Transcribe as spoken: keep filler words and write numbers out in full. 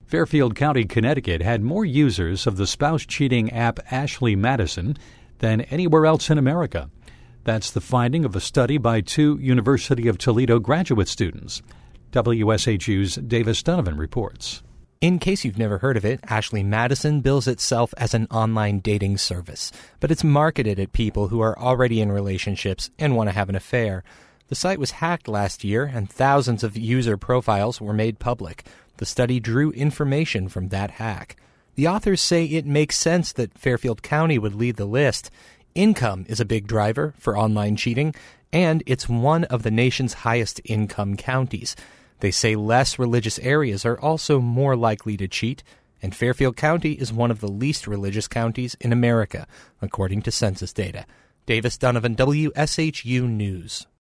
Fairfield County, Connecticut had more users of the spouse cheating app Ashley Madison than anywhere else in America. That's the finding of a study by two University of Toledo graduate students. W S H U's Davis Donovan reports. In case you've never heard of it, Ashley Madison bills itself as an online dating service, but it's marketed at people who are already in relationships and want to have an affair. The site was hacked last year, and thousands of user profiles were made public. The study drew information from that hack. The authors say it makes sense that Fairfield County would lead the list. Income is a big driver for online cheating, and it's one of the nation's highest income counties. They say less religious areas are also more likely to cheat, and Fairfield County is one of the least religious counties in America, according to census data. Davis Donovan, W S H U News.